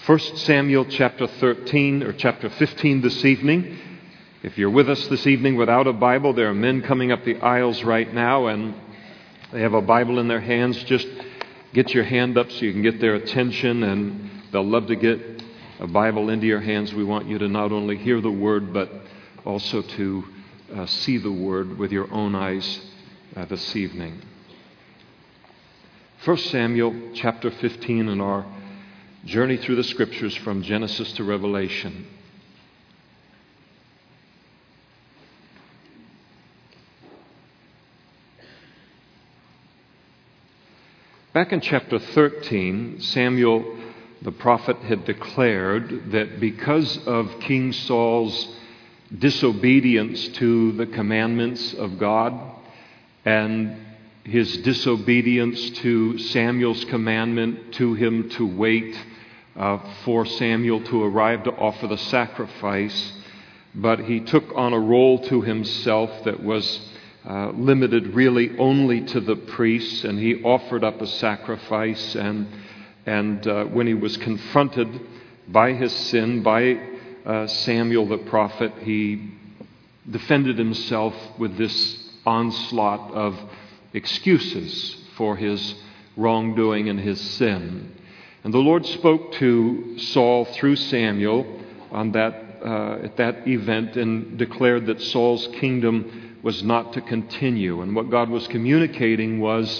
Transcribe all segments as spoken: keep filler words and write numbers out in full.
First Samuel chapter thirteen or chapter fifteen this evening. If you're with us this evening without a Bible, there are men coming up the aisles right now and they have a Bible in their hands. Just get your hand up so you can get their attention, and they'll love to get a Bible into your hands. We want you to not only hear the Word, but also to uh, see the Word with your own eyes uh, this evening. First Samuel chapter fifteen in our journey through the Scriptures from Genesis to Revelation. Back in chapter thirteen, Samuel the prophet had declared that because of King Saul's disobedience to the commandments of God and his disobedience to Samuel's commandment to him to wait uh, for Samuel to arrive to offer the sacrifice, but he took on a role to himself that was uh, limited really only to the priests, and he offered up a sacrifice, and and uh, when he was confronted by his sin, by uh, Samuel the prophet, he defended himself with this onslaught of excuses for his wrongdoing and his sin. And the Lord spoke to Saul through Samuel on that uh, at that event and declared that Saul's kingdom was not to continue. And what God was communicating was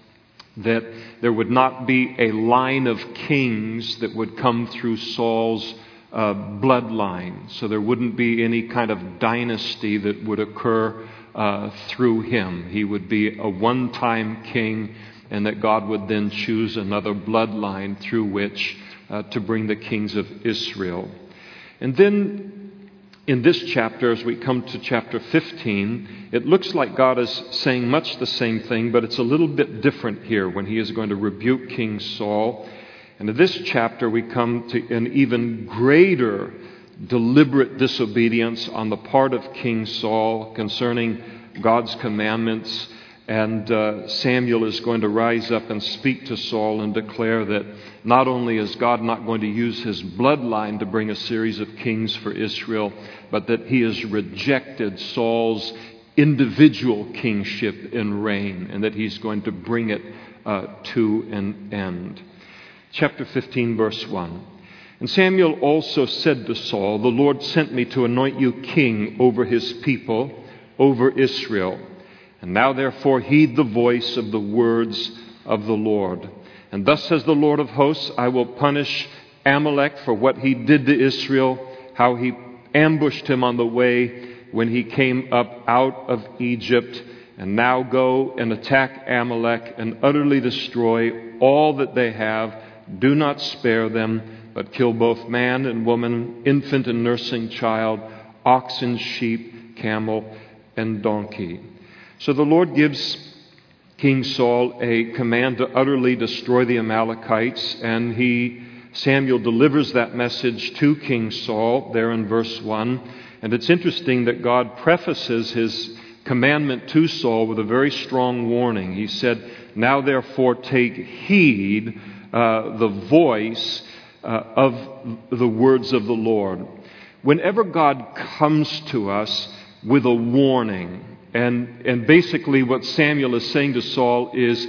that there would not be a line of kings that would come through Saul's uh, bloodline. So there wouldn't be any kind of dynasty that would occur uh, through him. He would be a one-time king, and that God would then choose another bloodline through which uh, to bring the kings of Israel. And then in this chapter, as we come to chapter fifteen, it looks like God is saying much the same thing, but it's a little bit different here when he is going to rebuke King Saul. And in this chapter, we come to an even greater deliberate disobedience on the part of King Saul concerning God's commandments. And uh, Samuel is going to rise up and speak to Saul and declare that not only is God not going to use his bloodline to bring a series of kings for Israel, but that he has rejected Saul's individual kingship and reign, and that he's going to bring it uh, to an end. Chapter fifteen, verse one. And Samuel also said to Saul, "The Lord sent me to anoint you king over his people, over Israel. And now therefore heed the voice of the words of the Lord. And thus says the Lord of hosts, I will punish Amalek for what he did to Israel, how he ambushed him on the way when he came up out of Egypt. And now go and attack Amalek and utterly destroy all that they have. Do not spare them, but kill both man and woman, infant and nursing child, ox and sheep, camel and donkey." So the Lord gives King Saul a command to utterly destroy the Amalekites, and he Samuel delivers that message to King Saul there in verse one. And it's interesting that God prefaces his commandment to Saul with a very strong warning. He said, "Now therefore take heed uh, the voice uh, of the words of the Lord." Whenever God comes to us with a warning, And and basically what Samuel is saying to Saul is,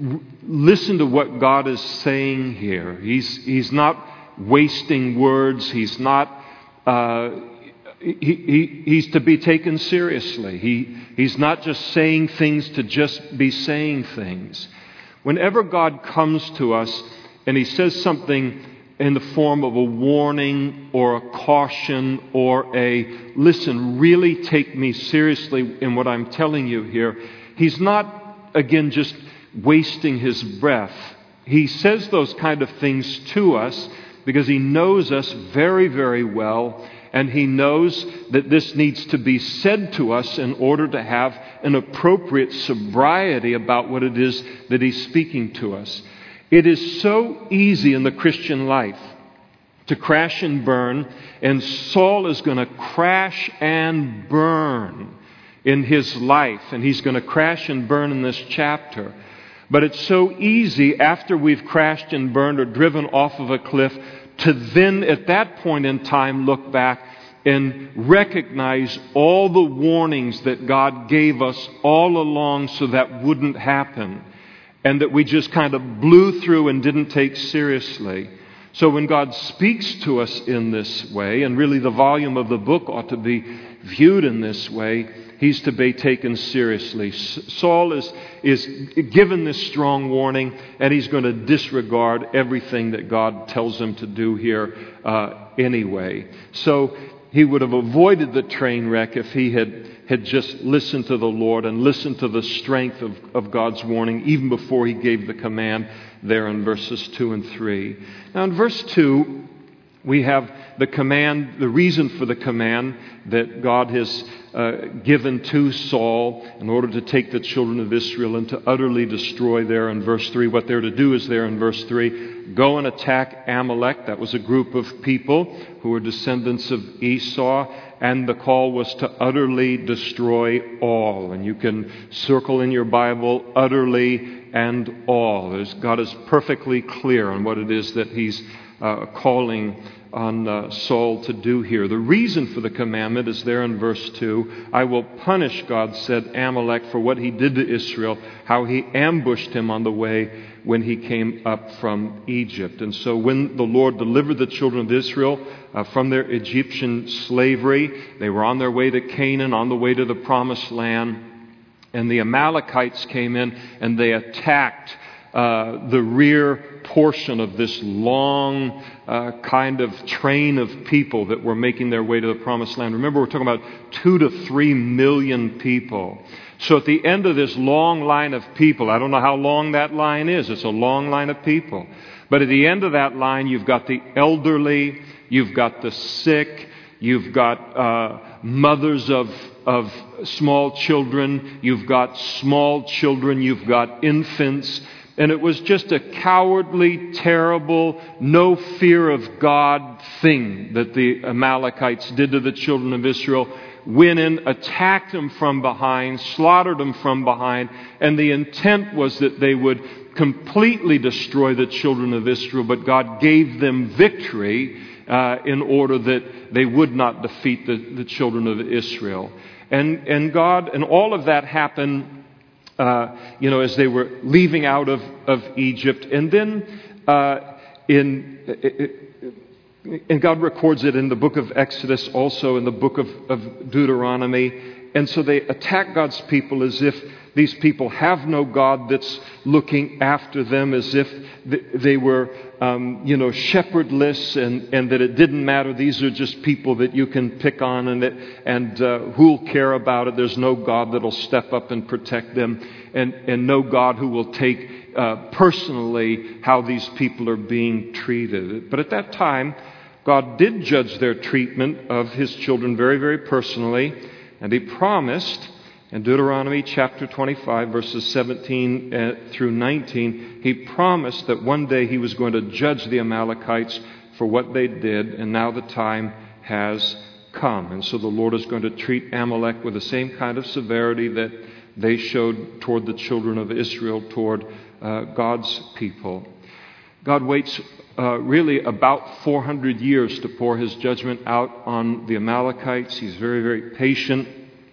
listen to what God is saying here. He's he's not wasting words. He's not uh, he, he he's to be taken seriously. He he's not just saying things to just be saying things. Whenever God comes to us and he says something in the form of a warning or a caution or a, listen, really take me seriously in what I'm telling you here, he's not, again, just wasting his breath. He says those kind of things to us because he knows us very, very well, and he knows that this needs to be said to us in order to have an appropriate sobriety about what it is that he's speaking to us. It is so easy in the Christian life to crash and burn, and Saul is going to crash and burn in his life, and he's going to crash and burn in this chapter. But it's so easy after we've crashed and burned or driven off of a cliff to then at that point in time look back and recognize all the warnings that God gave us all along so that wouldn't happen, and that we just kind of blew through and didn't take seriously. So when God speaks to us in this way, and really the volume of the book ought to be viewed in this way, he's to be taken seriously. Saul is, is given this strong warning, and he's going to disregard everything that God tells him to do here uh, anyway. So he would have avoided the train wreck if he had, had just listened to the Lord and listened to the strength of, of God's warning even before he gave the command there in verses two and three. Now in verse two, we have the command, the reason for the command that God has uh, given to Saul in order to take the children of Israel and to utterly destroy there in verse three. What they're to do is there in verse three. Go and attack Amalek. That was a group of people who were descendants of Esau. And the call was to utterly destroy all. And you can circle in your Bible, utterly and all. There's, God is perfectly clear on what it is that he's uh, calling on uh, Saul to do here. The reason for the commandment is there in verse two. I will punish, God said, Amalek for what he did to Israel, how he ambushed him on the way when he came up from Egypt. And so when the Lord delivered the children of Israel uh, from their Egyptian slavery, they were on their way to Canaan, on the way to the Promised Land, and the Amalekites came in and they attacked uh, the rear portion of this long uh, kind of train of people that were making their way to the Promised Land. Remember, we're talking about two to three million people. So at the end of this long line of people, I don't know how long that line is. It's a long line of people. But at the end of that line, you've got the elderly, you've got the sick, you've got uh, mothers of, of small children, you've got small children, you've got infants. And it was just a cowardly, terrible, no fear of God thing that the Amalekites did to the children of Israel. Went in, attacked them from behind, slaughtered them from behind, and the intent was that they would completely destroy the children of Israel, but God gave them victory uh, in order that they would not defeat the, the children of Israel. And, and God, and all of that happened Uh, you know, as they were leaving out of, of Egypt. And then uh, in, and God records it in the book of Exodus, also in the book of, of Deuteronomy. And so they attack God's people as if these people have no God that's looking after them, as if they were, um, you know, shepherdless, and, and that it didn't matter. These are just people that you can pick on, and that, and uh, who'll care about it. There's no God that'll step up and protect them, and, and no God who will take uh, personally how these people are being treated. But at that time, God did judge their treatment of His children very, very personally, and He promised in Deuteronomy chapter twenty-five, verses seventeen through nineteen, He promised that one day He was going to judge the Amalekites for what they did, and now the time has come. And so the Lord is going to treat Amalek with the same kind of severity that they showed toward the children of Israel, toward uh, God's people. God waits uh, really about four hundred years to pour His judgment out on the Amalekites. He's very, very patient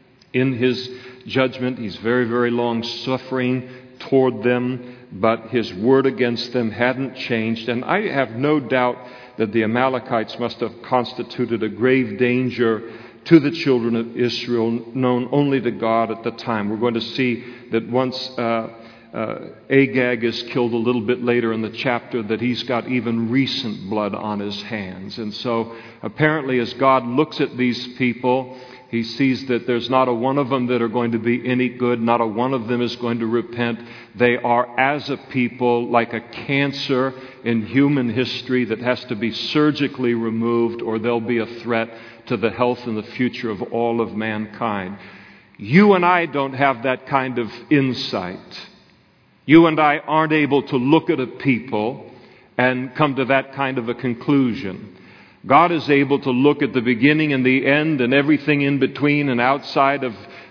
in His judgment. He's very, very long-suffering toward them, but His word against them hadn't changed. And I have no doubt that the Amalekites must have constituted a grave danger to the children of Israel, known only to God at the time. We're going to see that once uh, uh, Agag is killed a little bit later in the chapter, that he's got even recent blood on his hands. And so apparently as God looks at these people, He sees that there's not a one of them that are going to be any good. Not a one of them is going to repent. They are, as a people, like a cancer in human history that has to be surgically removed, or they'll be a threat to the health and the future of all of mankind. You and I don't have that kind of insight. You and I aren't able to look at a people and come to that kind of a conclusion. God is able to look at the beginning and the end and everything in between and outside of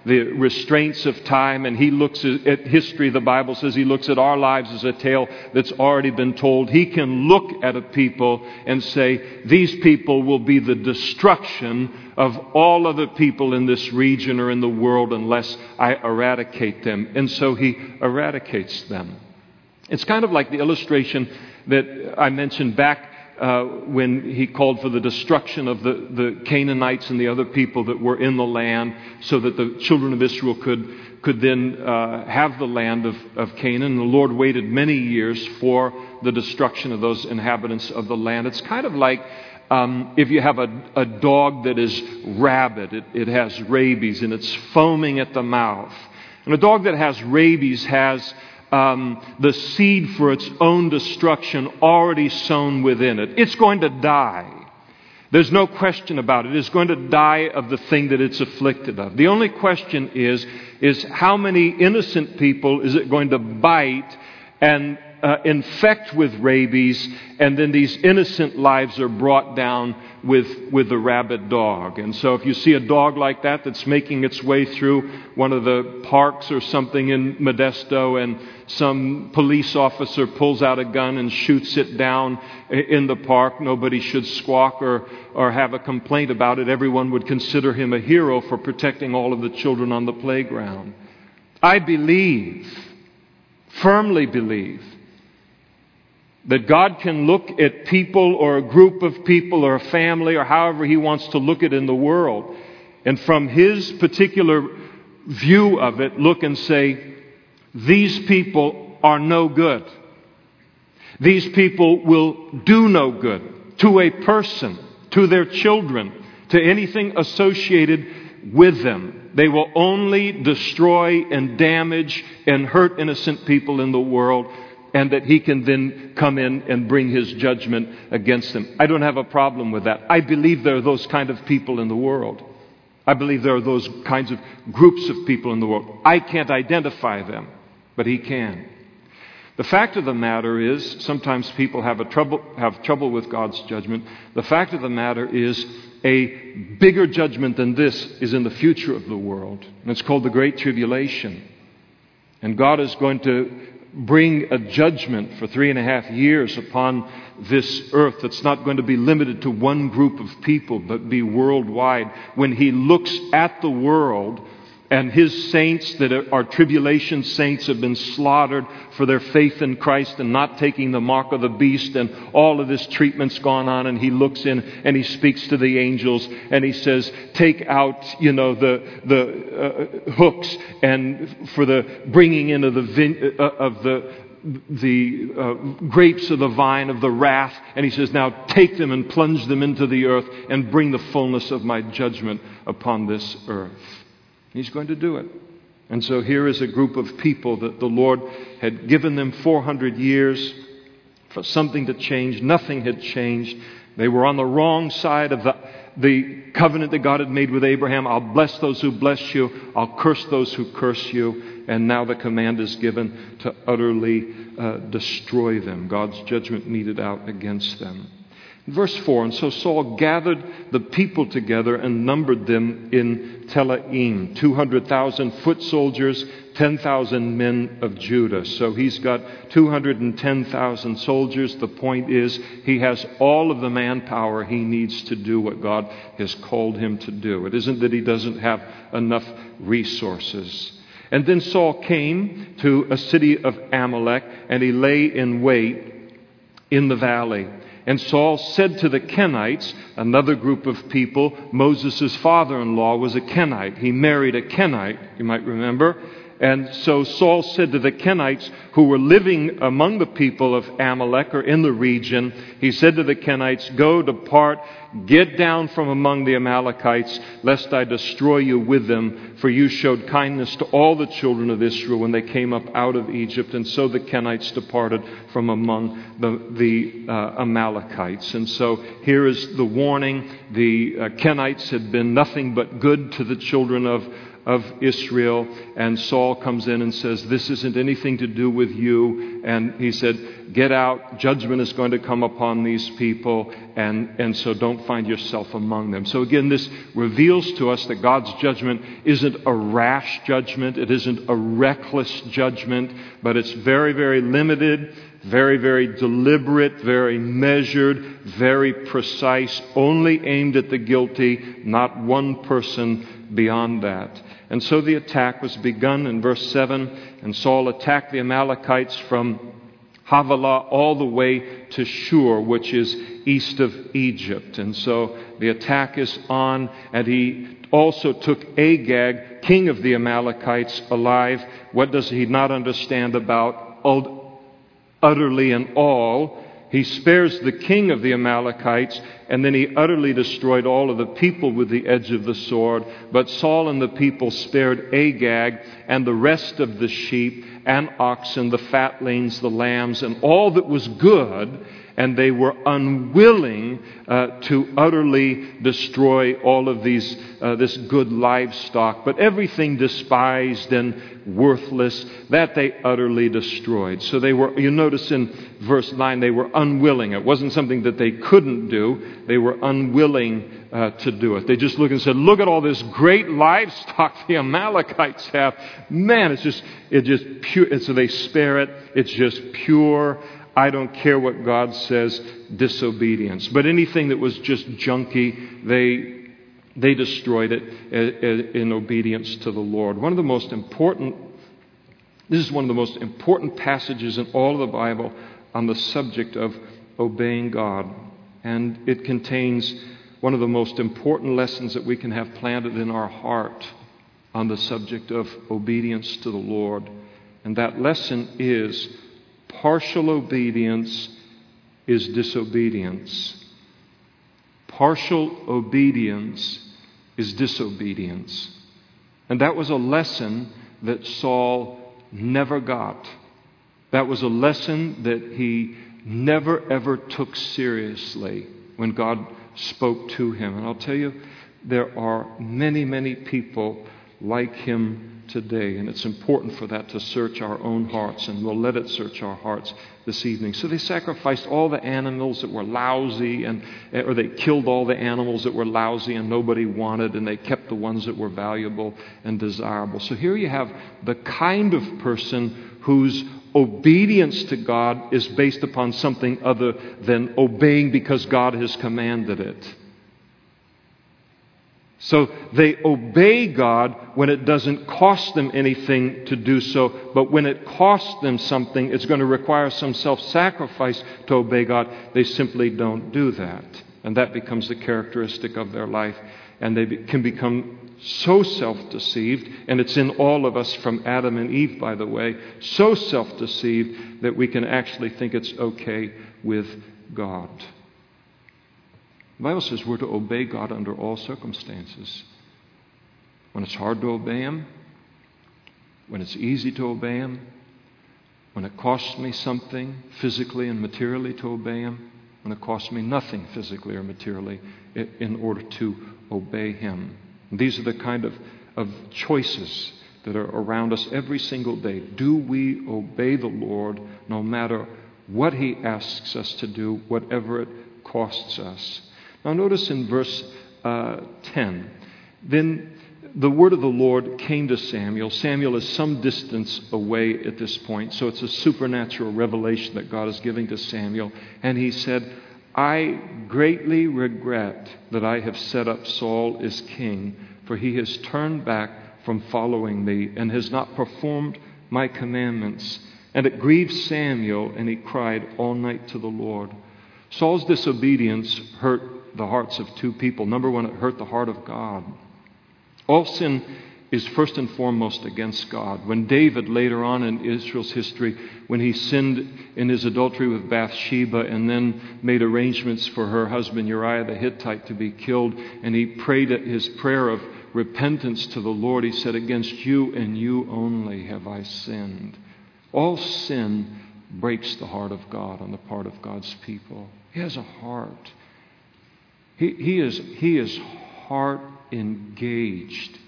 the restraints of time, and he looks at history. The Bible says he looks at our lives as a tale that's already been told. He can look at a people and say, these people will be the destruction of all other people in this region or in the world unless I eradicate them. And so he eradicates them. It's kind of like the illustration that I mentioned back uh, when he called for the destruction of the, the Canaanites and the other people that were in the land, so that the children of Israel could, could then uh, have the land of, of Canaan. And the Lord waited many years for the destruction of those inhabitants of the land. It's kind of like Um, if you have a, a dog that is rabid, it, it has rabies and it's foaming at the mouth. And a dog that has rabies has um, the seed for its own destruction already sown within it. It's going to die. There's no question about it. It's going to die of the thing that it's afflicted of. The only question is, is how many innocent people is it going to bite and Uh, infect with rabies, and then these innocent lives are brought down with, with the rabid dog. And so if you see a dog like that that's making its way through one of the parks or something in Modesto, and some police officer pulls out a gun and shoots it down in the park, nobody should squawk or, or have a complaint about it. Everyone would consider him a hero for protecting all of the children on the playground. I believe, firmly believe, that God can look at people or a group of people or a family or however He wants to look at it in the world, and from His particular view of it, look and say, these people are no good. These people will do no good to a person, to their children, to anything associated with them. They will only destroy and damage and hurt innocent people in the world, and that He can then come in and bring His judgment against them. I don't have a problem with that. I believe there are those kind of people in the world. I believe there are those kinds of groups of people in the world. I can't identify them, but He can. The fact of the matter is, sometimes people have a trouble have trouble with God's judgment. The fact of the matter is, a bigger judgment than this is in the future of the world. And it's called the Great Tribulation. And God is going to bring a judgment for three and a half years upon this earth that's not going to be limited to one group of people, but be worldwide. When He looks at the world and His saints that are tribulation saints have been slaughtered for their faith in Christ and not taking the mark of the beast, and all of this treatment's gone on, and He looks in and He speaks to the angels and He says, take out, you know, the the uh, hooks and for the bringing in of the vine- uh, of the the uh, grapes of the vine of the wrath, and He says, now take them and plunge them into the earth and bring the fullness of my judgment upon this earth. He's going to do it. And so here is a group of people that the Lord had given them four hundred years for something to change. Nothing had changed. They were on the wrong side of the, the covenant that God had made with Abraham. I'll bless those who bless you. I'll curse those who curse you. And now the command is given to utterly uh, destroy them. God's judgment meted out against them. Verse four, and so Saul gathered the people together and numbered them in Telaim, two hundred thousand foot soldiers, ten thousand men of Judah. So he's got two hundred ten thousand soldiers. The point is, he has all of the manpower he needs to do what God has called him to do. It isn't that he doesn't have enough resources. And then Saul came to a city of Amalek, and he lay in wait in the valley. And Saul said to the Kenites, another group of people, Moses' father-in-law was a Kenite. He married a Kenite, you might remember. And so Saul said to the Kenites who were living among the people of Amalek or in the region, he said to the Kenites, go, depart, get down from among the Amalekites, lest I destroy you with them. For you showed kindness to all the children of Israel when they came up out of Egypt. And so the Kenites departed from among the, the uh, Amalekites. And so here is the warning. The uh, Kenites had been nothing but good to the children of of Israel. And Saul comes in and says, this isn't anything to do with you. And he said, get out. Judgment is going to come upon these people. And, and so don't find yourself among them. So again, this reveals to us that God's judgment isn't a rash judgment. It isn't a reckless judgment, but it's very, very limited, very, very deliberate, very measured, very precise, only aimed at the guilty, not one person beyond that. And so the attack was begun in verse seven, and Saul attacked the Amalekites from Havilah all the way to Shur, which is east of Egypt. And so the attack is on, and he also took Agag, king of the Amalekites, alive. What does he not understand about utterly and all? He spares the king of the Amalekites, and then he utterly destroyed all of the people with the edge of the sword. But Saul and the people spared Agag and the rest of the sheep and oxen, the fatlings, the lambs, and all that was good, and they were unwilling uh, to utterly destroy all of these uh, this good livestock. But everything despised and worthless, that they utterly destroyed. So they were, you notice in verse nine, they were unwilling. It wasn't something that they couldn't do. They were unwilling uh, to do it. They just looked and said, look at all this great livestock the Amalekites have. Man, it's just, it's just pure. And so they spare it. It's just pure, I don't care what God says, disobedience. But anything that was just junky, they they destroyed it in obedience to the Lord. One of the most important, this is one of the most important passages in all of the Bible on the subject of obeying God. And it contains one of the most important lessons that we can have planted in our heart on the subject of obedience to the Lord. And that lesson is, partial obedience is disobedience. Partial obedience is disobedience. And that was a lesson that Saul never got. That was a lesson that he never ever took seriously when God spoke to him. And I'll tell you, there are many, many people like him today, and it's important for that to search our own hearts, and we'll let it search our hearts this evening. So they sacrificed all the animals that were lousy, and or they killed all the animals that were lousy and nobody wanted, and they kept the ones that were valuable and desirable. So here you have the kind of person whose obedience to God is based upon something other than obeying because God has commanded it. So they obey God when it doesn't cost them anything to do so, but when it costs them something, it's going to require some self-sacrifice to obey God. They simply don't do that. And that becomes the characteristic of their life. And they be- can become so self-deceived, and it's in all of us from Adam and Eve, by the way, so self-deceived that we can actually think it's okay with God. The Bible says we're to obey God under all circumstances. When it's hard to obey Him, when it's easy to obey Him, when it costs me something physically and materially to obey Him, when it costs me nothing physically or materially in order to obey Him. And these are the kind of, of choices that are around us every single day. Do we obey the Lord no matter what He asks us to do, whatever it costs us? Now notice in verse uh, ten, then the word of the Lord came to Samuel. Samuel is some distance away at this point, so it's a supernatural revelation that God is giving to Samuel. And he said, I greatly regret that I have set up Saul as king, for he has turned back from following me and has not performed my commandments. And it grieved Samuel, and he cried all night to the Lord. Saul's disobedience hurt the hearts of two people. Number one, it hurt the heart of God. All sin is first and foremost against God. When David, later on in Israel's history, when he sinned in his adultery with Bathsheba and then made arrangements for her husband Uriah the Hittite to be killed, and he prayed his prayer of repentance to the Lord, he said, against you and you only have I sinned. All sin breaks the heart of God on the part of God's people. He has a heart. He, he is, he is heart engaged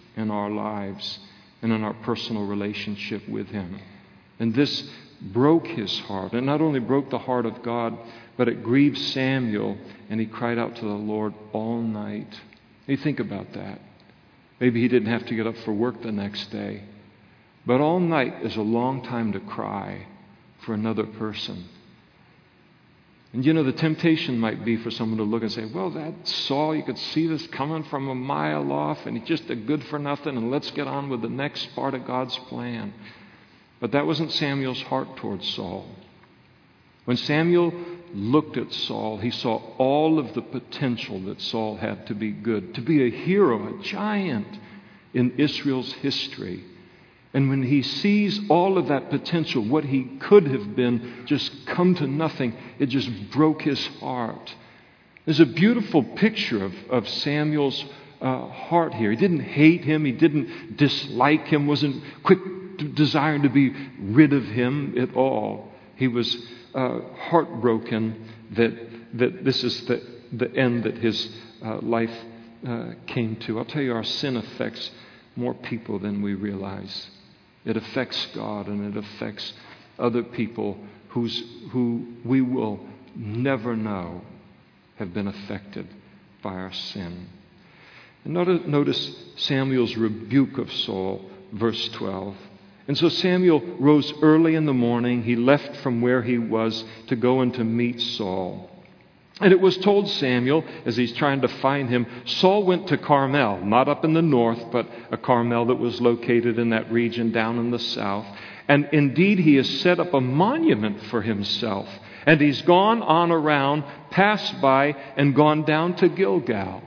in our lives and in our personal relationship with Him. And this broke his heart. And not only broke the heart of God, but it grieved Samuel, and he cried out to the Lord all night. You think about that. Maybe he didn't have to get up for work the next day. But all night is a long time to cry for another person. And you know, the temptation might be for someone to look and say, well, that Saul, you could see this coming from a mile off, and he's just a good for nothing, and let's get on with the next part of God's plan. But that wasn't Samuel's heart towards Saul. When Samuel looked at Saul, he saw all of the potential that Saul had to be good, to be a hero, a giant in Israel's history. And when he sees all of that potential, what he could have been, just come to nothing, it just broke his heart. There's a beautiful picture of, of Samuel's uh, heart here. He didn't hate him. He didn't dislike him, wasn't quick desiring to be rid of him at all. He was uh, heartbroken that that this is the, the end that his uh, life uh, came to. I'll tell you, our sin affects more people than we realize. It affects God, and it affects other people who's, who we will never know have been affected by our sin. And notice, notice Samuel's rebuke of Saul, verse twelve. And so Samuel rose early in the morning. He left from where he was to go and to meet Saul. And it was told Samuel, as he's trying to find him, Saul went to Carmel, not up in the north, but a Carmel that was located in that region down in the south. And indeed, he has set up a monument for himself. And he's gone on around, passed by, and gone down to Gilgal.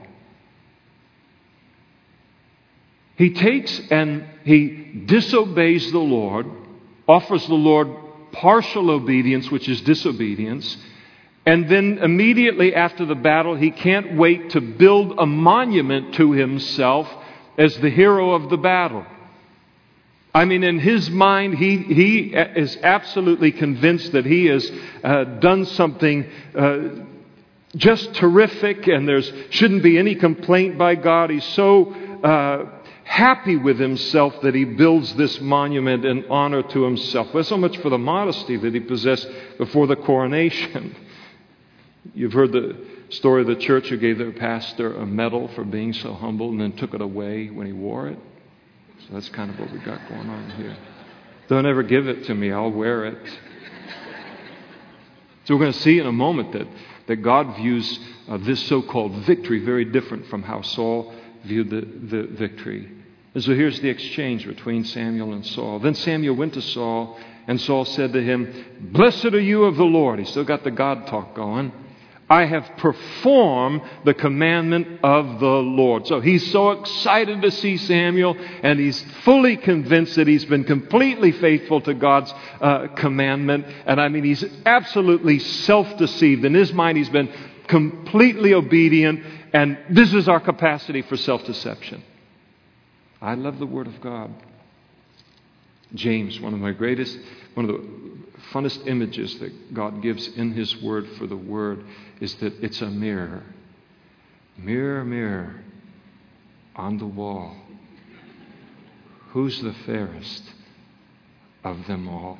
He takes and he disobeys the Lord, offers the Lord partial obedience, which is disobedience, and then immediately after the battle, he can't wait to build a monument to himself as the hero of the battle. I mean, in his mind, he, he is absolutely convinced that he has uh, done something uh, just terrific, and there shouldn't be any complaint by God. He's so uh, happy with himself that he builds this monument in honor to himself. Well, so much for the modesty that he possessed before the coronation. You've heard the story of the church who gave their pastor a medal for being so humble and then took it away when he wore it. So that's kind of what we got going on here. Don't ever give it to me. I'll wear it. So we're going to see in a moment that, that God views uh, this so-called victory very different from how Saul viewed the, the victory. And so here's the exchange between Samuel and Saul. Then Samuel went to Saul, and Saul said to him, "Blessed are you of the Lord." He's still got the God talk going. "I have performed the commandment of the Lord." So he's so excited to see Samuel, and he's fully convinced that he's been completely faithful to God's uh, commandment. And I mean, he's absolutely self-deceived. In his mind, he's been completely obedient. And this is our capacity for self-deception. I love the Word of God. James, one of my greatest, one of the funnest images that God gives in His Word for the Word is that it's a mirror. Mirror, mirror on the wall. Who's the fairest of them all?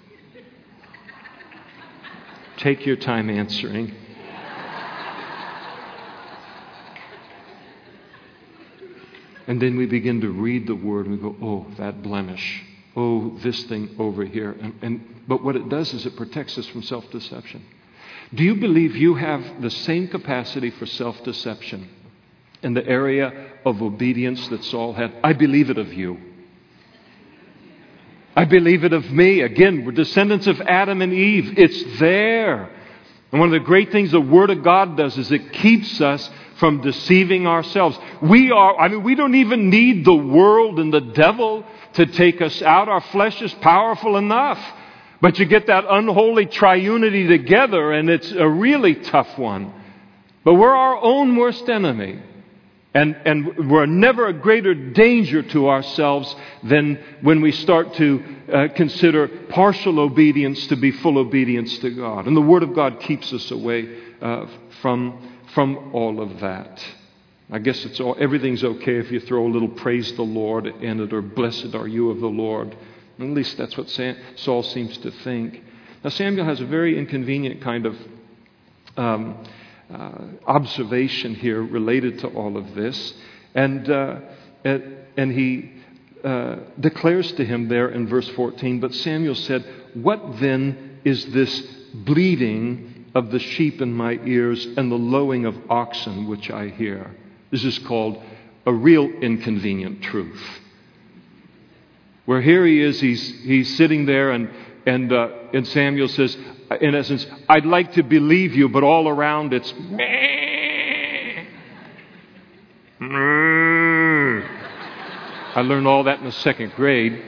Take your time answering. And then we begin to read the Word and we go, oh, that blemish. Oh, this thing over here. And, and but what it does is it protects us from self-deception. Do you believe you have the same capacity for self-deception in the area of obedience that Saul had? I believe it of you. I believe it of me. Again, we're descendants of Adam and Eve. It's there. And one of the great things the Word of God does is it keeps us from deceiving ourselves. We are, I mean, we don't even need the world and the devil to take us out. Our flesh is powerful enough. But you get that unholy triunity together, and it's a really tough one. But we're our own worst enemy. And, and we're never a greater danger to ourselves than when we start to uh, consider partial obedience to be full obedience to God. And the Word of God keeps us away uh, from, from all of that. I guess it's all, everything's okay if you throw a little praise the Lord in it, or blessed are you of the Lord. At least that's what Saul seems to think. Now Samuel has a very inconvenient kind of um, uh, observation here related to all of this. And, uh, and he uh, declares to him there in verse fourteen, but Samuel said, what then is this bleating of the sheep in my ears and the lowing of oxen which I hear? This is called a real inconvenient truth. Where here he is, he's he's sitting there, and and uh, and Samuel says, in essence, I'd like to believe you, but all around it's meh. I learned all that in the second grade.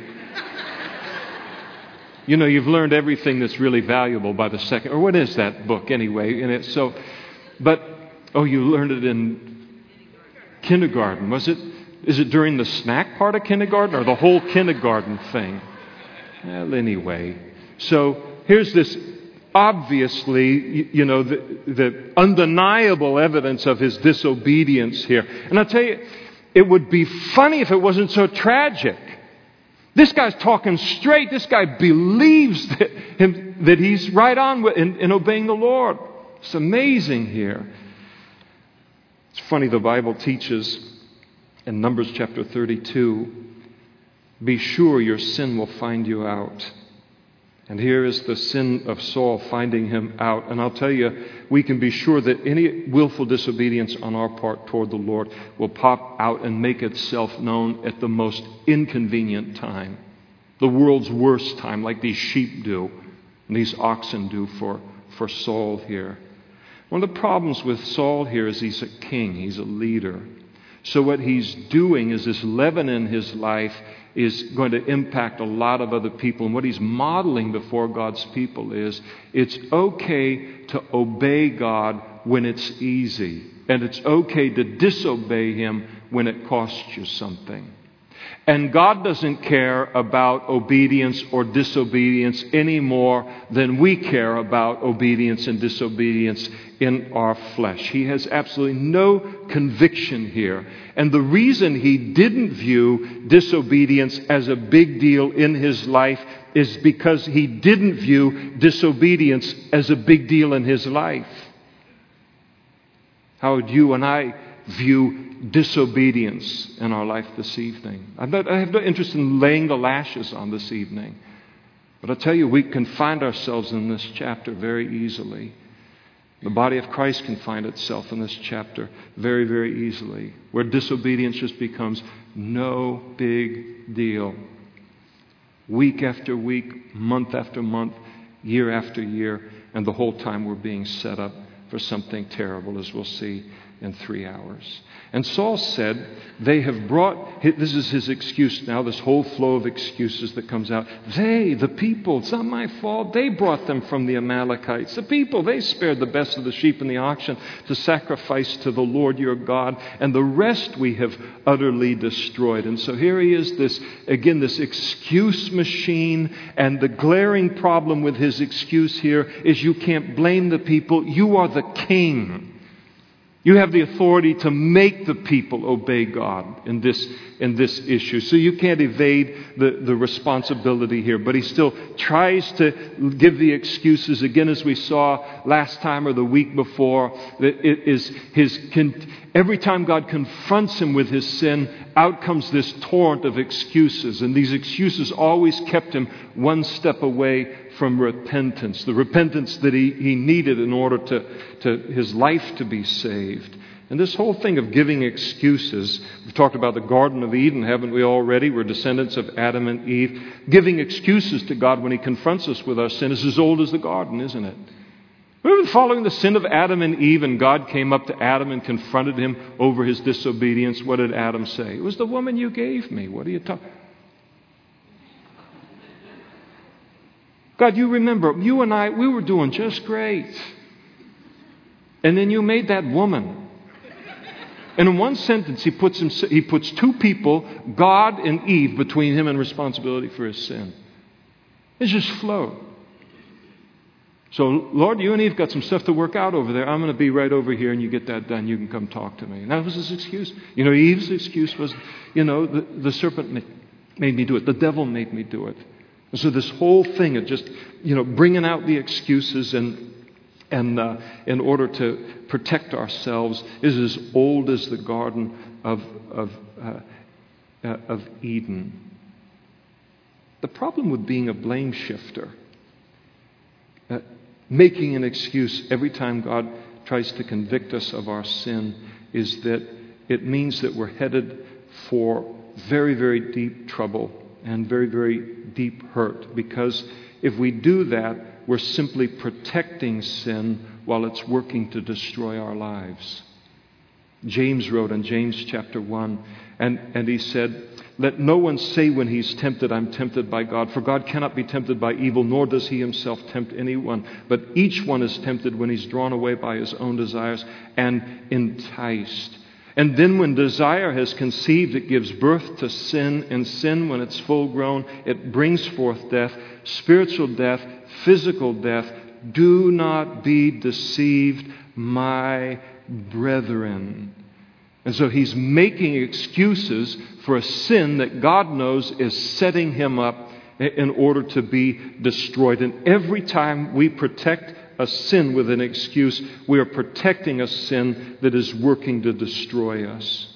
You know, you've learned everything that's really valuable by the second, or what is that book anyway? And it's so, but oh, you learned it in kindergarten, was it? Is it during the snack part of kindergarten or the whole kindergarten thing? Well, anyway. So here's this obviously, you know, the, the undeniable evidence of his disobedience here. And I'll tell you, it would be funny if it wasn't so tragic. This guy's talking straight. This guy believes that, him, that he's right on in, in obeying the Lord. It's amazing here. It's funny, the Bible teaches in Numbers chapter thirty-two, be sure your sin will find you out. And here is the sin of Saul finding him out. And I'll tell you, we can be sure that any willful disobedience on our part toward the Lord will pop out and make itself known at the most inconvenient time. The world's worst time, like these sheep do, and these oxen do for, for Saul here. One of the problems with Saul here is he's a king, he's a leader. So what he's doing is this leaven in his life is going to impact a lot of other people. And what he's modeling before God's people is it's okay to obey God when it's easy. And it's okay to disobey Him when it costs you something. And God doesn't care about obedience or disobedience any more than we care about obedience and disobedience in our flesh. He has absolutely no conviction here. And the reason he didn't view disobedience as a big deal in his life is because he didn't view disobedience as a big deal in his life. How would you and I view disobedience in our life this evening? I have no interest in laying the lashes on this evening. But I'll tell you, we can find ourselves in this chapter very easily. The body of Christ can find itself in this chapter very, very easily, where disobedience just becomes no big deal. Week after week, month after month, year after year, and the whole time we're being set up for something terrible, as we'll see in three hours. And Saul said, they have brought, this is his excuse now, this whole flow of excuses that comes out. They, the people, it's not my fault. They brought them from the Amalekites. The people, they spared the best of the sheep in the auction to sacrifice to the Lord your God. And the rest we have utterly destroyed. And so here he is, this, again, this excuse machine. And the glaring problem with his excuse here is you can't blame the people. You are the king. You have the authority to make the people obey God in this in this issue. So you can't evade the, the responsibility here. But he still tries to give the excuses, again, as we saw last time or the week before. That it is his every time God confronts him with his sin, out comes this torrent of excuses. And these excuses always kept him one step away from repentance, the repentance that he, he needed in order to, to his life to be saved. And this whole thing of giving excuses, we've talked about the Garden of Eden, haven't we already? We're descendants of Adam and Eve. Giving excuses to God when He confronts us with our sin is as old as the garden, isn't it? We've been following the sin of Adam and Eve, and God came up to Adam and confronted him over his disobedience. What did Adam say? It was the woman you gave me. What are you talking? God, you remember, you and I, we were doing just great. And then you made that woman. And in one sentence, he puts him, he puts two people, God and Eve, between him and responsibility for his sin. It just flowed. So, Lord, you and Eve got some stuff to work out over there. I'm going to be right over here, and you get that done. You can come talk to me. And that was his excuse. You know, Eve's excuse was, you know, the, the serpent made me do it. The devil made me do it. And so this whole thing of just, you know, bringing out the excuses and and uh, in order to protect ourselves is as old as the Garden of of uh, uh, of Eden. The problem with being a blame shifter, uh, making an excuse every time God tries to convict us of our sin, is that it means that we're headed for very, very deep trouble and very, very deep hurt. Because if we do that, we're simply protecting sin while it's working to destroy our lives. James wrote in James chapter one, and, and he said, "Let no one say when he's tempted, I'm tempted by God. For God cannot be tempted by evil, nor does he himself tempt anyone. But each one is tempted when he's drawn away by his own desires and enticed. And then when desire has conceived, it gives birth to sin. And sin, when it's full grown, it brings forth death, spiritual death, physical death. Do not be deceived, my brethren." And so he's making excuses for a sin that God knows is setting him up in order to be destroyed. And every time we protect a sin with an excuse, we are protecting a sin that is working to destroy us.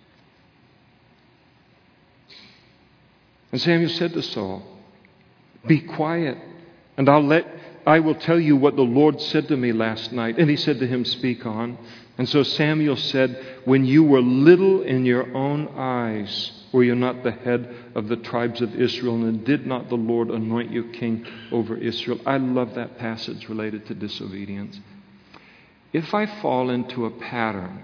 And Samuel said to Saul, "Be quiet, and I'll let I will tell you what the Lord said to me last night." And he said to him, "Speak on." And so Samuel said, "When you were little in your own eyes, were you not the head of the tribes of Israel? And did not the Lord anoint you king over Israel?" I love that passage related to disobedience. If I fall into a pattern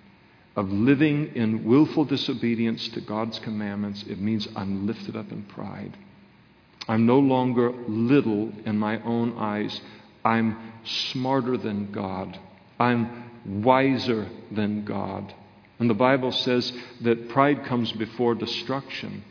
of living in willful disobedience to God's commandments, it means I'm lifted up in pride. I'm no longer little in my own eyes. I'm smarter than God. I'm wiser than God. And the Bible says that pride comes before destruction.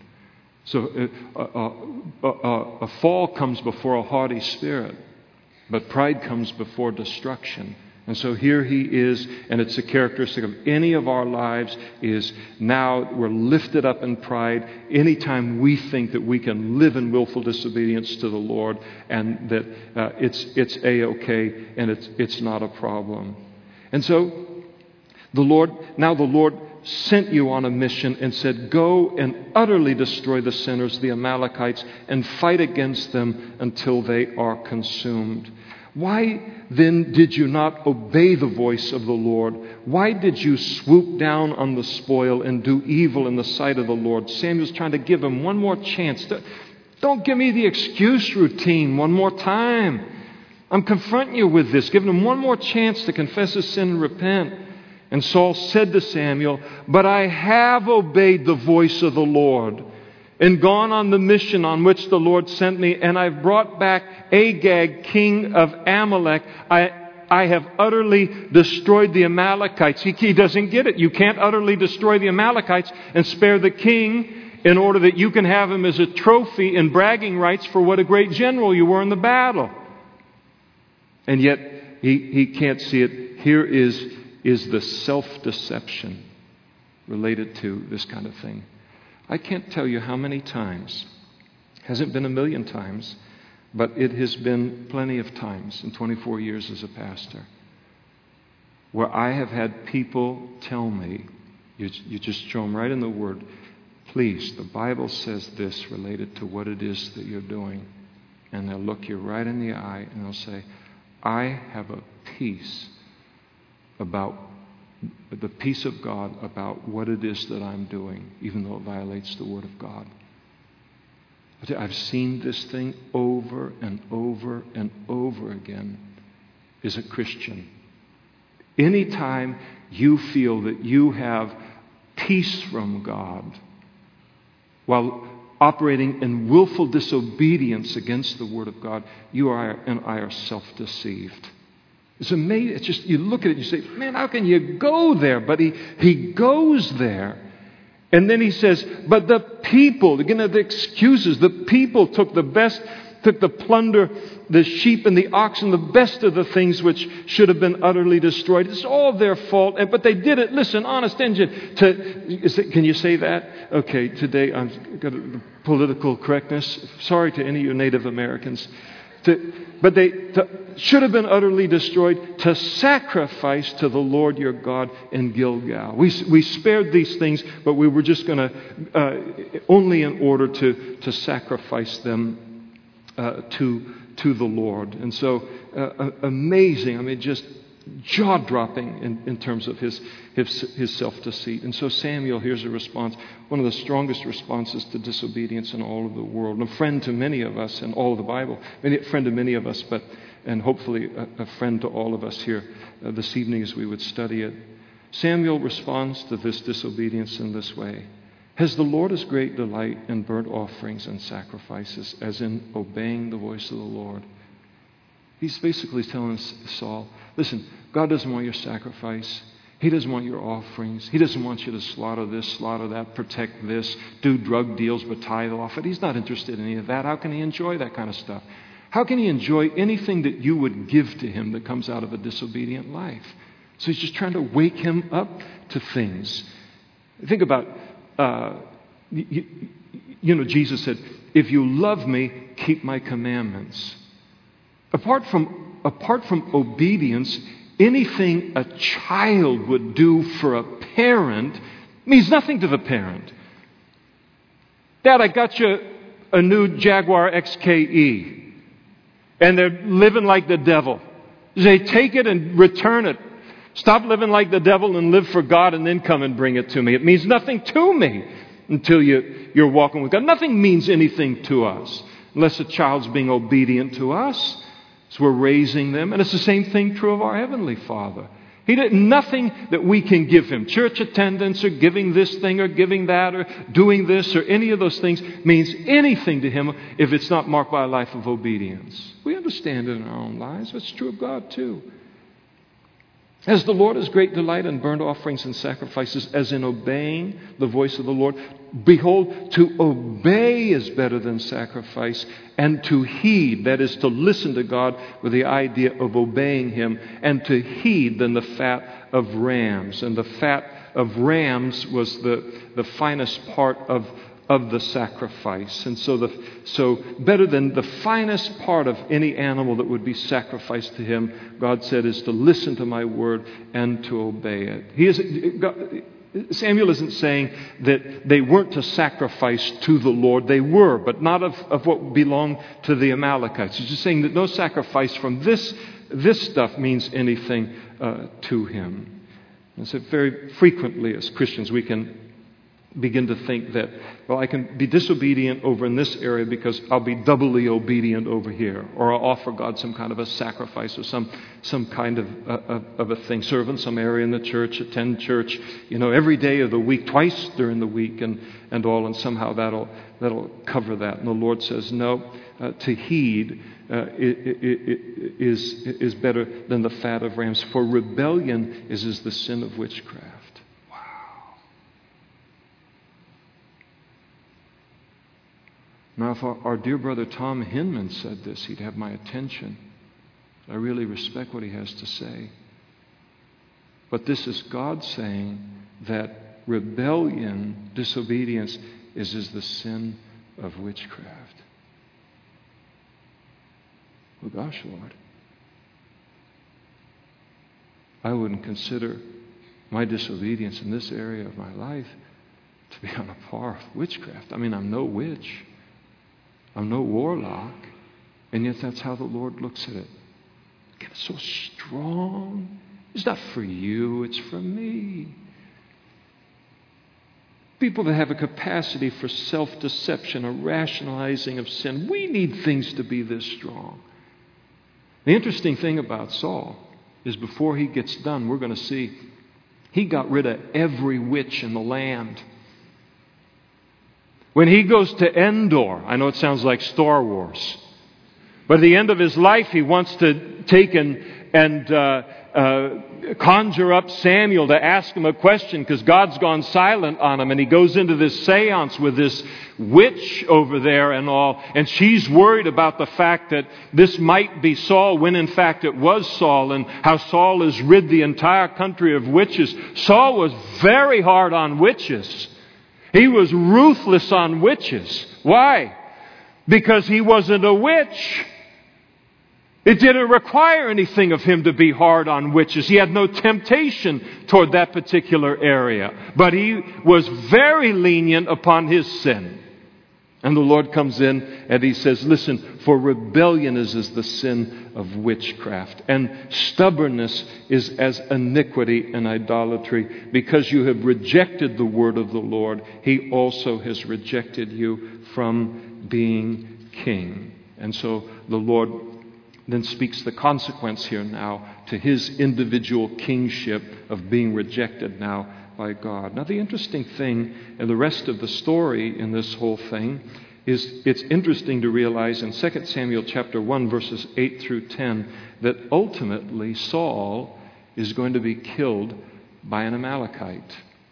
So a, a, a, a fall comes before a haughty spirit, but pride comes before destruction. And so here he is, and it's a characteristic of any of our lives, is now we're lifted up in pride anytime we think that we can live in willful disobedience to the Lord, and that uh, it's it's A-okay and it's it's not a problem. And so the Lord, now the Lord sent you on a mission and said, "Go and utterly destroy the sinners, the Amalekites, and fight against them until they are consumed." Why then did you not obey the voice of the Lord? Why did you swoop down on the spoil and do evil in the sight of the Lord? Samuel's trying to give him one more chance. Don't give me the excuse routine one more time. I'm confronting you with this, giving him one more chance to confess his sin and repent. And Saul said to Samuel, "But I have obeyed the voice of the Lord and gone on the mission on which the Lord sent me, and I've brought back Agag, king of Amalek. I, I have utterly destroyed the Amalekites." He, he doesn't get it. You can't utterly destroy the Amalekites and spare the king in order that you can have him as a trophy and bragging rights for what a great general you were in the battle. And yet he, he can't see it. Here is, is the self-deception related to this kind of thing. I can't tell you how many times, hasn't been a million times, but it has been plenty of times in twenty-four years as a pastor, where I have had people tell me, you, you just show them right in the Word, "Please, the Bible says this related to what it is that you're doing." And they'll look you right in the eye and they'll say, "I have a peace about the peace of God about what it is that I'm doing, even though it violates the Word of God." I've seen this thing over and over and over again as a Christian. Anytime you feel that you have peace from God while operating in willful disobedience against the Word of God, you are and I are self-deceived. It's amazing. It's just, you look at it and you say, "Man, how can you go there?" But he, he goes there. And then he says, "But the people," again, the excuses, "the people took the best took the plunder, the sheep and the oxen, the best of the things which should have been utterly destroyed. It's all their fault, but they did it, listen, honest engine. To, is it, can you say that? Okay, today I've got a, political correctness. Sorry to any of you Native Americans. To, but they to, should have been utterly destroyed to sacrifice to the Lord your God in Gilgal. We, we spared these things, but we were just going to, uh, only in order to, to sacrifice them uh, to, to the Lord. And so, uh, amazing, I mean, just jaw-dropping in, in terms of his, his, his self-deceit. And so Samuel, here's a response, one of the strongest responses to disobedience in all of the world. And a friend to many of us in all of the Bible, a friend to many of us, but and hopefully a, a friend to all of us here uh, this evening as we would study it. Samuel responds to this disobedience in this way. Has the Lord as great delight in burnt offerings and sacrifices as in obeying the voice of the Lord? He's basically telling Saul, listen, God doesn't want your sacrifice. He doesn't want your offerings. He doesn't want you to slaughter this, slaughter that, protect this, do drug deals, but tithe off it. He's not interested in any of that. How can he enjoy that kind of stuff? How can he enjoy anything that you would give to him that comes out of a disobedient life? So he's just trying to wake him up to things. Think about, uh, you, you know, Jesus said, if you love me, keep my commandments. Apart from, apart from obedience, anything a child would do for a parent means nothing to the parent. Dad, I got you a new Jaguar X K E. And they're living like the devil. They take it and return it. Stop living like the devil and live for God and then come and bring it to me. It means nothing to me until you, you're walking with God. Nothing means anything to us unless a child's being obedient to us. So we're raising them. And it's the same thing true of our Heavenly Father. He did nothing that we can give him. Church attendance or giving this thing or giving that or doing this or any of those things means anything to him if it's not marked by a life of obedience. We understand it in our own lives. It's true of God too. As the Lord has great delight in burnt offerings and sacrifices, as in obeying the voice of the Lord, behold, to obey is better than sacrifice, and to heed, that is to listen to God with the idea of obeying him, and to heed than the fat of rams. And the fat of rams was the, the finest part of of the sacrifice. And so the so better than the finest part of any animal that would be sacrificed to him, God said, is to listen to my word and to obey it. He is God, Samuel isn't saying that they weren't to sacrifice to the Lord. They were, but not of, of what belonged to the Amalekites. He's just saying that no sacrifice from this, this stuff means anything uh, to him. And so very frequently as Christians we can begin to think that, well, I can be disobedient over in this area because I'll be doubly obedient over here. Or I'll offer God some kind of a sacrifice or some some kind of, uh, of a thing. Serve in some area in the church, attend church, you know, every day of the week, twice during the week and, and all, and somehow that'll that'll cover that. And the Lord says, no, uh, to heed uh, is, is better than the fat of rams. For rebellion is as the sin of witchcraft. Now, if our, our dear brother Tom Hinman said this, he'd have my attention. I really respect what he has to say. But this is God saying that rebellion, disobedience, is as the sin of witchcraft. Well, gosh, Lord, I wouldn't consider my disobedience in this area of my life to be on a par with witchcraft. I mean, I'm no witch. I'm no warlock, and yet that's how the Lord looks at it. God, it's so strong. It's not for you, it's for me. People that have a capacity for self-deception, a rationalizing of sin, we need things to be this strong. The interesting thing about Saul is before he gets done, we're going to see he got rid of every witch in the land. When he goes to Endor, I know it sounds like Star Wars, But at the end of his life, he wants to take and, and uh, uh, conjure up Samuel to ask him a question because God's gone silent on him. And he goes into this seance with this witch over there and all. And she's worried about the fact that this might be Saul when in fact it was Saul, and how Saul has rid the entire country of witches. Saul was very hard on witches. He was ruthless on witches. Why? Because he wasn't a witch. It didn't require anything of him to be hard on witches. He had no temptation toward that particular area. But he was very lenient upon his sin. And the Lord comes in and he says, listen, for rebellion is as the sin of witchcraft, and stubbornness is as iniquity and idolatry. Because you have rejected the word of the Lord, he also has rejected you from being king. And so the Lord then speaks the consequence here now to his individual kingship of being rejected now by God. Now the interesting thing, and the rest of the story in this whole thing, is it's interesting to realize in Second Samuel chapter one, verses eight through ten, that ultimately Saul is going to be killed by an Amalekite.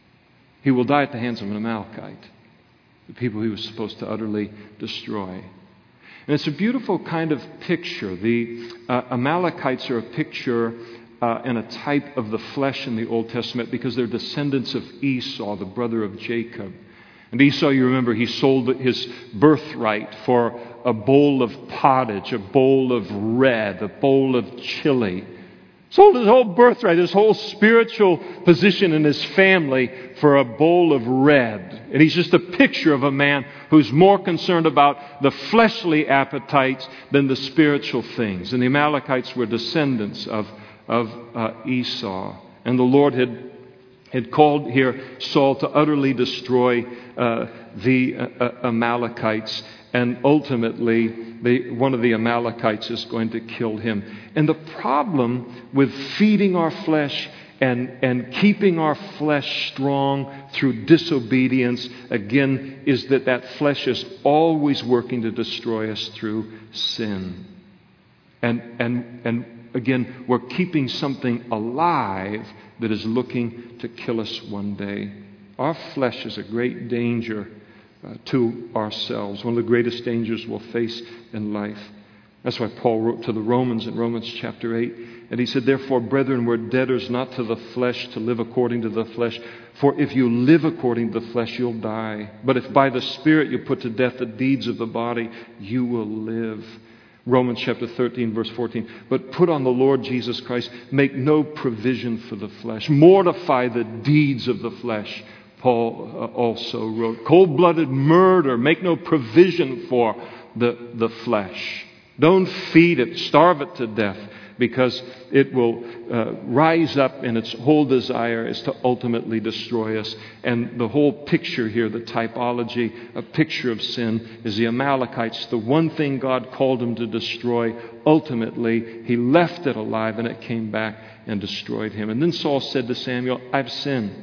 He will die at the hands of an Amalekite, the people he was supposed to utterly destroy. And it's a beautiful kind of picture. The uh, Amalekites are a picture uh, and a type of the flesh in the Old Testament because they're descendants of Esau, the brother of Jacob. And Esau, you remember, he sold his birthright for a bowl of pottage, a bowl of red, a bowl of chili. Sold his whole birthright, his whole spiritual position in his family for a bowl of red. And he's just a picture of a man who's more concerned about the fleshly appetites than the spiritual things. And the Amalekites were descendants of, of uh, Esau. And the Lord had, had called here Saul to utterly destroy uh, the uh, Amalekites. And ultimately, they, one of the Amalekites is going to kill him. And the problem with feeding our flesh and, and keeping our flesh strong through disobedience, again, is that that flesh is always working to destroy us through sin. And, and, and again, we're keeping something alive that is looking to kill us one day. Our flesh is a great danger Uh, to ourselves, one of the greatest dangers we'll face in life. That's why Paul wrote to the Romans in Romans chapter eight, and he said, therefore, brethren, we're debtors not to the flesh to live according to the flesh. For if you live according to the flesh, you'll die. But if by the Spirit you put to death the deeds of the body, you will live. Romans chapter thirteen, verse fourteen. But put on the Lord Jesus Christ. Make no provision for the flesh. Mortify the deeds of the flesh. Paul also wrote, cold-blooded murder, make no provision for the, the flesh. Don't feed it, starve it to death, because it will uh, rise up, and its whole desire is to ultimately destroy us. And the whole picture here, the typology, a picture of sin, is the Amalekites. The one thing God called him to destroy, ultimately, he left it alive, and it came back and destroyed him. And then Saul said to Samuel, I've sinned.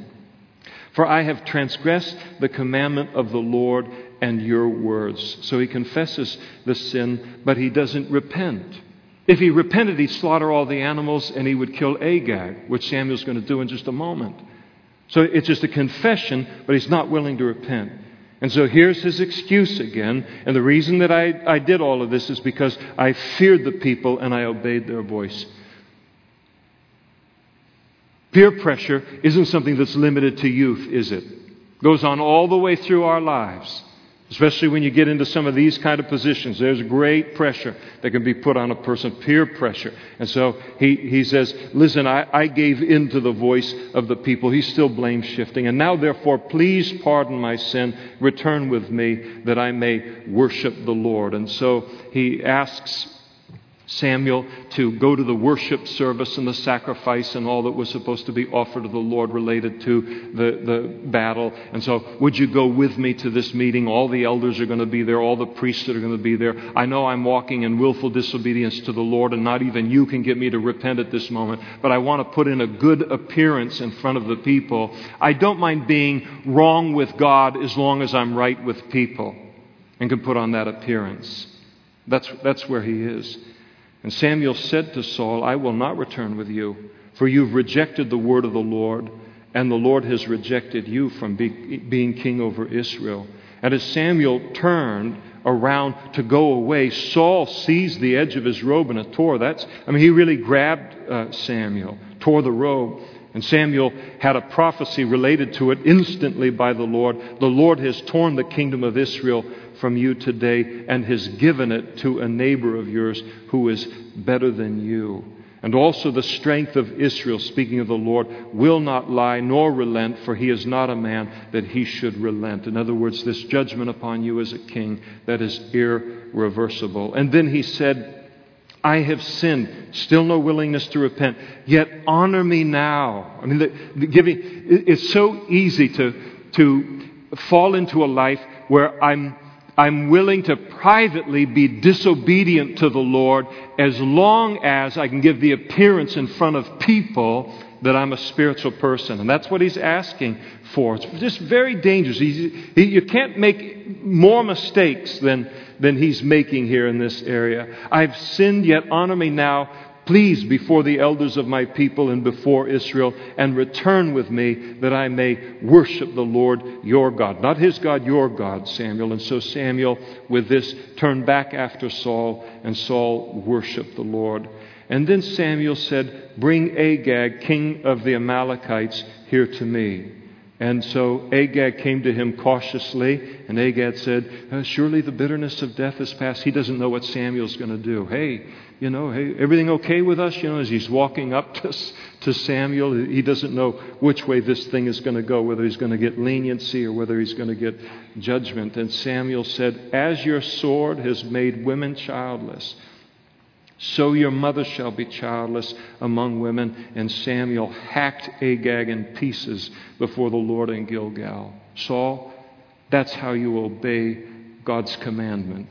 For I have transgressed the commandment of the Lord and your words. So he confesses the sin, but he doesn't repent. If he repented, he'd slaughter all the animals and he would kill Agag, which Samuel's going to do in just a moment. So it's just a confession, but he's not willing to repent. And so here's his excuse again. And the reason that I, I did all of this is because I feared the people and I obeyed their voice. Peer pressure isn't something that's limited to youth, is it? It goes on all the way through our lives. Especially when you get into some of these kind of positions. There's great pressure that can be put on a person, peer pressure. And so he, he says, listen, I, I gave in to the voice of the people. He's still blame shifting. And now, therefore, please pardon my sin. Return with me that I may worship the Lord. And so he asks Samuel to go to the worship service and the sacrifice and all that was supposed to be offered to the Lord related to the, the battle. And so, would you go with me to this meeting? All the elders are going to be there. All the priests that are going to be there. I know I'm walking in willful disobedience to the Lord, and not even you can get me to repent at this moment. But I want to put in a good appearance in front of the people. I don't mind being wrong with God as long as I'm right with people and can put on that appearance. That's, that's where he is. And Samuel said to Saul, I will not return with you, for you've rejected the word of the Lord, and the Lord has rejected you from be, being king over Israel. And as Samuel turned around to go away, Saul seized the edge of his robe and it tore. That's, I mean, he really grabbed uh, Samuel, tore the robe. And Samuel had a prophecy related to it instantly by the Lord. The Lord has torn the kingdom of Israel from you today and has given it to a neighbor of yours who is better than you. And also the strength of Israel, speaking of the Lord, will not lie nor relent, for he is not a man that he should relent. In other words, this judgment upon you as a king, that is irreversible. And then he said, I have sinned, still no willingness to repent, yet honor me now. I mean, the, the giving, it's so easy to, to fall into a life where I'm I'm willing to privately be disobedient to the Lord as long as I can give the appearance in front of people that I'm a spiritual person. And that's what he's asking for. It's just very dangerous. He's, he, you can't make more mistakes than, than he's making here in this area. I've sinned, yet honor me now, please, before the elders of my people and before Israel, and return with me that I may worship the Lord your God. Not his God, your God, Samuel. And so Samuel, with this, turned back after Saul, and Saul worshiped the Lord. And then Samuel said, bring Agag, king of the Amalekites, here to me. And so Agag came to him cautiously, and Agag said, uh, surely the bitterness of death is past. He doesn't know what Samuel's going to do. Hey, you know, hey, everything okay with us? You know, as he's walking up to, to Samuel, he doesn't know which way this thing is going to go, whether he's going to get leniency or whether he's going to get judgment. And Samuel said, as your sword has made women childless, so your mother shall be childless among women. And Samuel hacked Agag in pieces before the Lord in Gilgal. Saul, that's how you obey God's commandment.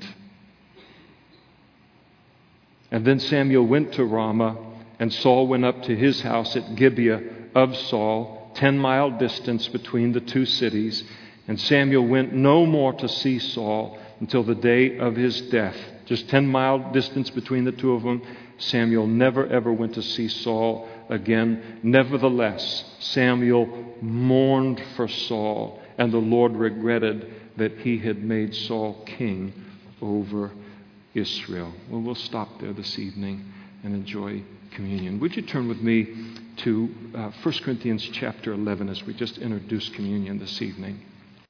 And then Samuel went to Ramah, and Saul went up to his house at Gibeah of Saul, ten mile distance between the two cities. And Samuel went no more to see Saul until the day of his death. Just ten mile distance between the two of them. Samuel never ever went to see Saul again. Nevertheless, Samuel mourned for Saul, and the Lord regretted that he had made Saul king over Israel. Well, we'll stop there this evening and enjoy communion. Would you turn with me to uh, First Corinthians chapter eleven as we just introduce communion this evening?